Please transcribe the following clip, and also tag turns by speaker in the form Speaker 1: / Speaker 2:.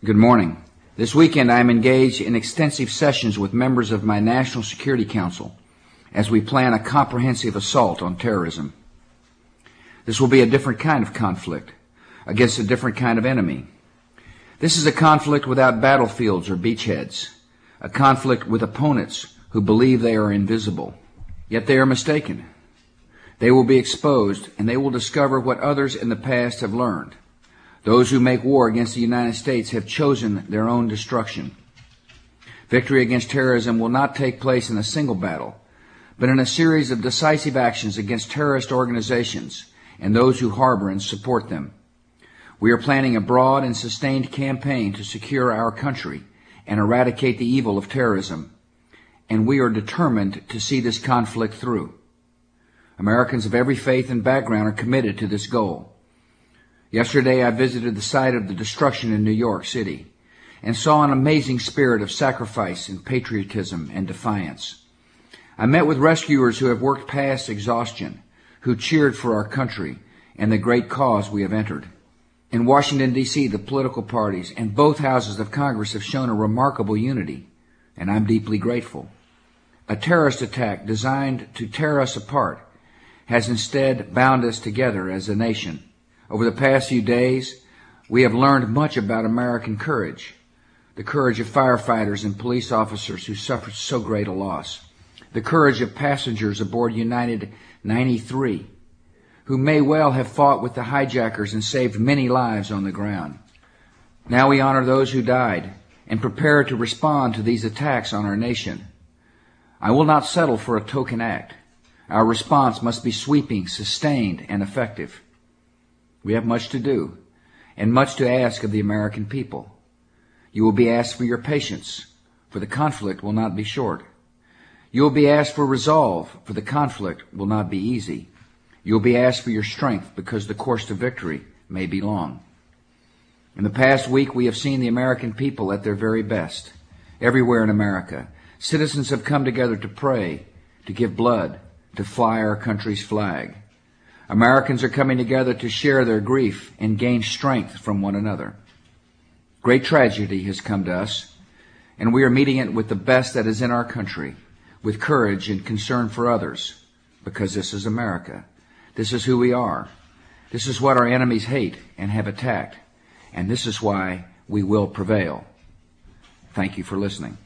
Speaker 1: Good morning. This weekend I am engaged in extensive sessions with members of my National Security Council as we plan a comprehensive assault on terrorism. This will be a different kind of conflict against a different kind of enemy. This is a conflict without battlefields or beachheads, a conflict with opponents who believe they are invisible. Yet they are mistaken. They will be exposed, and they will discover what others in the past have learned. Those who make war against the United States have chosen their own destruction. Victory against terrorism will not take place in a single battle, but in a series of decisive actions against terrorist organizations and those who harbor and support them. We are planning a broad and sustained campaign to secure our country and eradicate the evil of terrorism, and we are determined to see this conflict through. Americans of every faith and background are committed to this goal. Yesterday I visited the site of the destruction in New York City and saw an amazing spirit of sacrifice and patriotism and defiance. I met with rescuers who have worked past exhaustion, who cheered for our country and the great cause we have entered. In Washington, D.C., the political parties and both houses of Congress have shown a remarkable unity, and I'm deeply grateful. A terrorist attack designed to tear us apart has instead bound us together as a nation. Over the past few days, we have learned much about American courage, the courage of firefighters and police officers who suffered so great a loss, the courage of passengers aboard United 93, who may well have fought with the hijackers and saved many lives on the ground. Now we honor those who died and prepare to respond to these attacks on our nation. I will not settle for a token act. Our response must be sweeping, sustained, and effective. We have much to do and much to ask of the American people. You will be asked for your patience, for the conflict will not be short. You will be asked for resolve, for the conflict will not be easy. You will be asked for your strength, because the course to victory may be long. In the past week, we have seen the American people at their very best. Everywhere in America, citizens have come together to pray, to give blood, to fly our country's flag. Americans are coming together to share their grief and gain strength from one another. Great tragedy has come to us, and we are meeting it with the best that is in our country, with courage and concern for others, because this is America. This is who we are. This is what our enemies hate and have attacked, and this is why we will prevail. Thank you for listening.